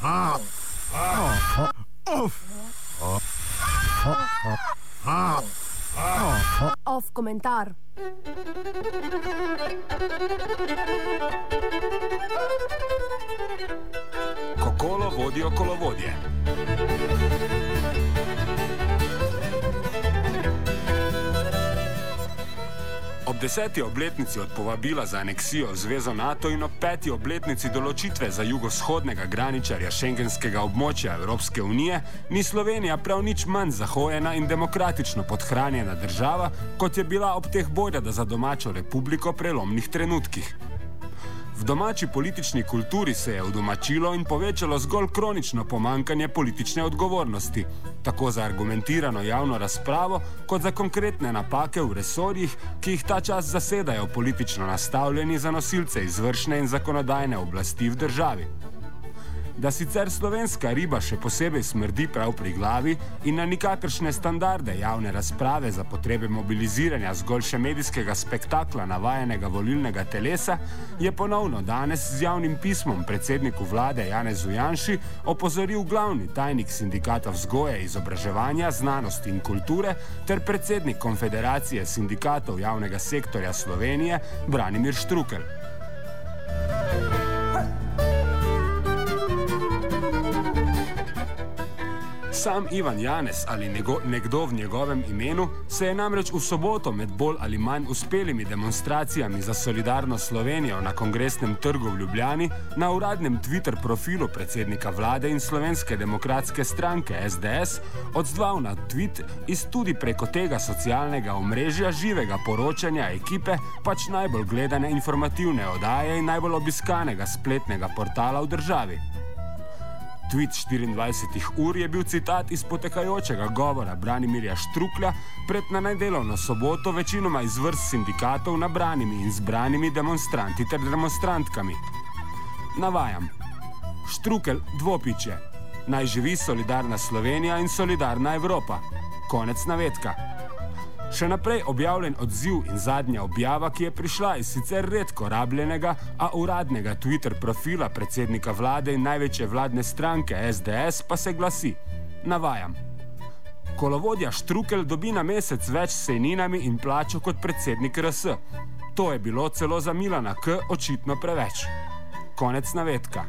Off komentar. Ko kolo vodijo kolovodje. Ob 10. obletnici od povabila za aneksijo v Zvezo NATO in ob 5. obletnici določitve za jugovzhodnega graničarja šengenskega območja Evropske unije ni Slovenija prav nič manj zahojena in demokratično podhranjena država, kot je bila ob teh bojda za domačo republiko prelomnih trenutkih. V domači politični kulturi se je udomačilo in povečalo zgolj kronično pomankanje politične odgovornosti, tako za argumentirano javno razpravo, kot za konkretne napake v resorjih, ki jih ta čas zasedajo politično nastavljeni za nosilce izvršne in zakonodajne oblasti v državi. Da sicer slovenska riba še posebej smrdi prav pri glavi in na nikakršne standarde javne razprave za potrebe mobiliziranja zgolj še medijskega spektakla navajenega volilnega telesa, je ponovno danes z javnim pismom predsedniku vlade Janezu Janši opozoril glavni tajnik Sindikata vzgoje, izobraževanja, znanosti in kulture ter predsednik Konfederacije sindikatov javnega sektorja Slovenije Branimir Štrukelj. Sam Ivan Janez ali nekdo v njegovem imenu se je namreč v soboto med bolj ali manj uspelimi demonstracijami za solidarno Slovenijo na Kongresnem trgu v Ljubljani na uradnem Twitter profilu predsednika vlade in Slovenske demokratske stranke SDS odzval na tweet iz tudi preko tega socialnega omrežja živega poročanja ekipe pač najbolj gledane informativne oddaje in najbolj obiskanega spletnega portala v državi. Tweet 24 ur je bil citat iz potekajočega govora Branimirja Štruklja pred na nedelovno soboto večinoma iz vrst sindikatov nabranimi in zbranimi demonstranti ter demonstrantkami. Navajam. Štrukelj dvopičje. Naj živi solidarna Slovenija in solidarna Evropa. Konec navedka. Še naprej objavljen odziv in zadnja objava, ki je prišla iz sicer redko rabljenega, a uradnega Twitter profila predsednika vlade in največje vladne stranke SDS pa se glasi. Navajam. Kolovodja Štrukelj dobi na mesec več s sejninami in plačo kot predsednik RS. To je bilo celo za Milana K. očitno preveč. Konec navedka.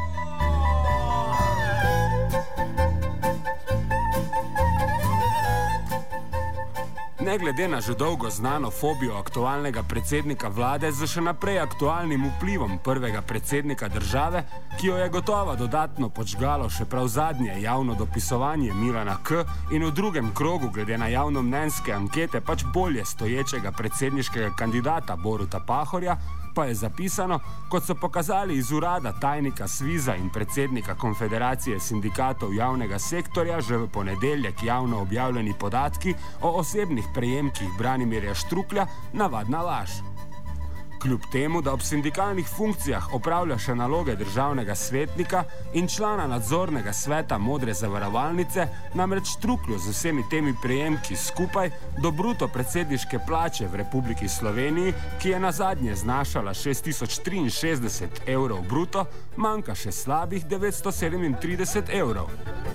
Ne glede na že dolgo znano fobijo aktualnega predsednika vlade z še naprej aktualnim vplivom prvega predsednika države, ki jo je gotovo dodatno podžgalo še prav zadnje javno dopisovanje Milana K. in v drugem krogu glede na javnomnenjske ankete pač bolje stoječega predsedniškega kandidata Boruta Pahorja, pa je zapisano, kot so pokazali iz urada tajnika Sviza in predsednika Konfederacije sindikatov javnega sektorja že v ponedeljek javno objavljeni podatki o osebnih prejemkih Branimirja Štruklja, navadna laž. Kljub temu, da ob sindikalnih funkcijah opravlja še naloge državnega svetnika in člana nadzornega sveta Modre zavarovalnice, namreč Štruklju z vsemi temi prejemki skupaj do bruto predsedniške plače v Republiki Sloveniji, ki je nazadnje znašala 6063 evrov bruto, manjka še slabih 937 evrov.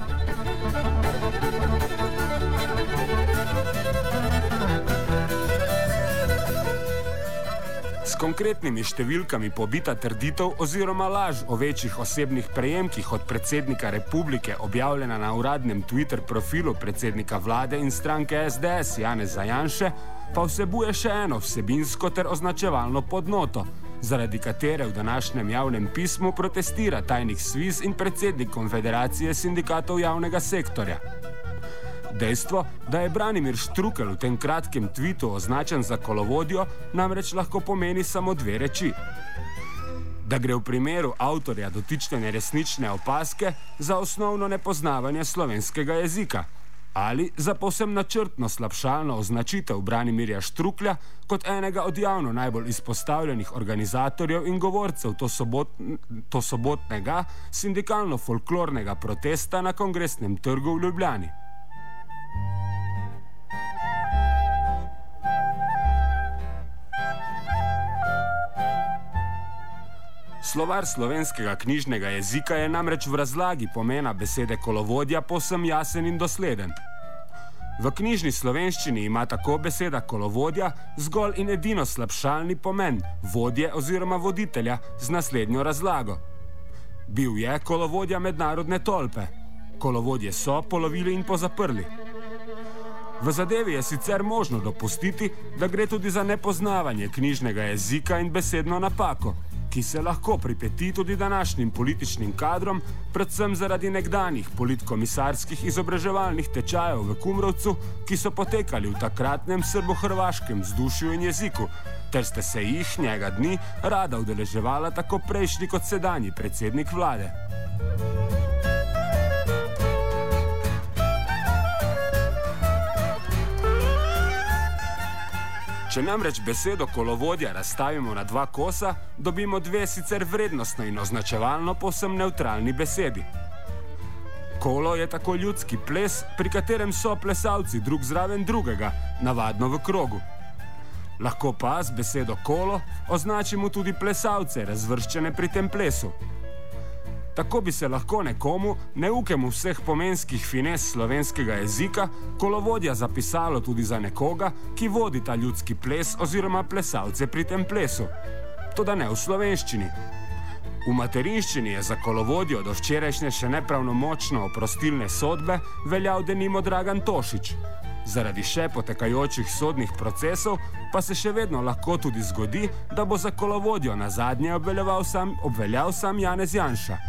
S konkretnimi številkami pobita trditev oziroma laž o večjih osebnih prejemkih od predsednika republike objavljena na uradnem Twitter profilu predsednika vlade in stranke SDS Janeza Janše pa vsebuje še eno vsebinsko ter označevalno podnoto, zaradi katere v današnjem javnem pismu protestira tajnik Sviz in predsednik Konfederacije sindikatov javnega sektorja. Dejstvo, da je Branimir Štrukelj v tem kratkem tweetu označen za kolovodjo, namreč lahko pomeni samo dve reči. Da gre v primeru avtorja dotične neresnične opazke za osnovno nepoznavanje slovenskega jezika ali za povsem načrtno slabšalno označitev Branimirja Štruklja kot enega od javno najbolj izpostavljenih organizatorjev in govorcev to sobotnega sindikalno-folklornega protesta na Kongresnem trgu v Ljubljani. Slovar slovenskega knjižnega jezika je namreč v razlagi pomena besede kolovodja povsem jasen in dosleden. V knjižni slovenščini ima tako beseda kolovodja zgolj in edino slabšalni pomen vodje oziroma voditelja z naslednjo razlago. Bil je kolovodja mednarodne tolpe. Kolovodje so polovili in pozaprli. V zadevi je sicer možno dopustiti, da gre tudi za nepoznavanje knjižnega jezika in besedno napako, ki se lahko pripeti tudi današnjim političnim kadrom, predvsem zaradi nekdanjih politkomisarskih izobraževalnih tečajev v Kumrovcu, ki so potekali v takratnem srbo-hrvaškem vzdušju in jeziku, ter ste se jih njega dni rada udeleževala tako prejšnji kot sedanji predsednik vlade. Če namreč besedo kolovodja razstavimo na dva kosa, dobimo dve sicer vrednostno in označevalno povsem nevtralni besedi. Kolo je tako ljudski ples, pri katerem so plesalci drug zraven drugega, navadno v krogu. Lahko pa z besedo kolo označimo tudi plesalce, razvrščene pri tem plesu. Tako bi se lahko nekomu, neukemu vseh pomenskih fines slovenskega jezika, kolovodja zapisalo tudi za nekoga, ki vodi ta ljudski ples oziroma plesalce pri tem plesu. Toda ne v slovenščini. V materinščini je za kolovodjo do včerajšnje še nepravnomočno oprostilne sodbe veljal denimo Dragan Tošić. Zaradi še potekajočih sodnih procesov pa se še vedno lahko tudi zgodi, da bo za kolovodjo nazadnje obveljal sam Janez Janša.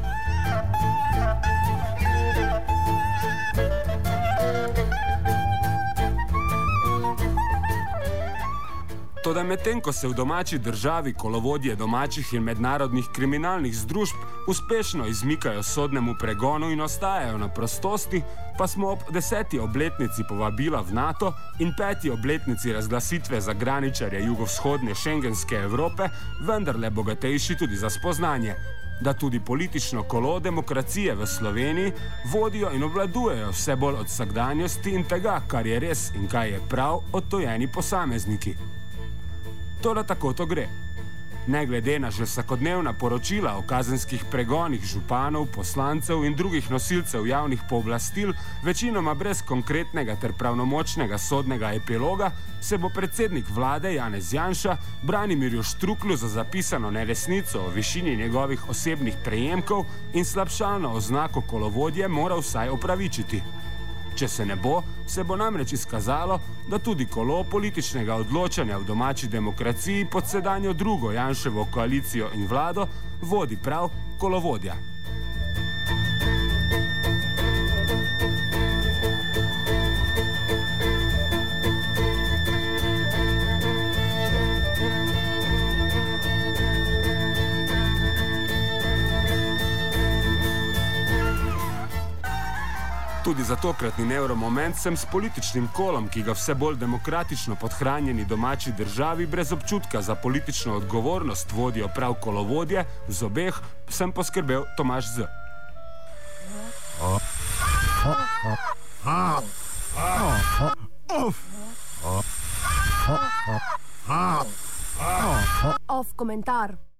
Toda medtem, ko se v domači državi kolovodje domačih in mednarodnih kriminalnih združb uspešno izmikajo sodnemu pregonu in ostajajo na prostosti, pa smo ob 10. obletnici povabila v NATO in 5. obletnici razglasitve za graničarje jugovzhodne šengenske Evrope vendarle bogatejši tudi za spoznanje, da tudi politično kolo demokracije v Sloveniji vodijo in obvladujejo vse bolj od vsakdanjosti in tega, kar je res in kaj je prav, odtojeni posamezniki. Toda tako to gre. Ne glede na že vsakodnevna poročila o kazenskih pregonih županov, poslancev in drugih nosilcev javnih pooblastil, večinoma brez konkretnega ter pravnomočnega sodnega epiloga, se bo predsednik vlade Janez Janša Branimirju Štruklju za zapisano neresnico o višini njegovih osebnih prejemkov in slabšalno oznako kolovodje moral vsaj opravičiti. Če se ne bo, se bo namreč izkazalo, da tudi kolo političnega odločanja v domači demokraciji pod sedanjo drugo Janševo koalicijo in vlado vodi prav kolovodja. Tudi za tokratni nevromoment sem s političnim kolom, ki ga vse bolj demokratično podhranjeni domači državi brez občutka za politično odgovornost vodijo prav kolovodje, v zobeh sem poskrbel Tomaž Z. Off komentar.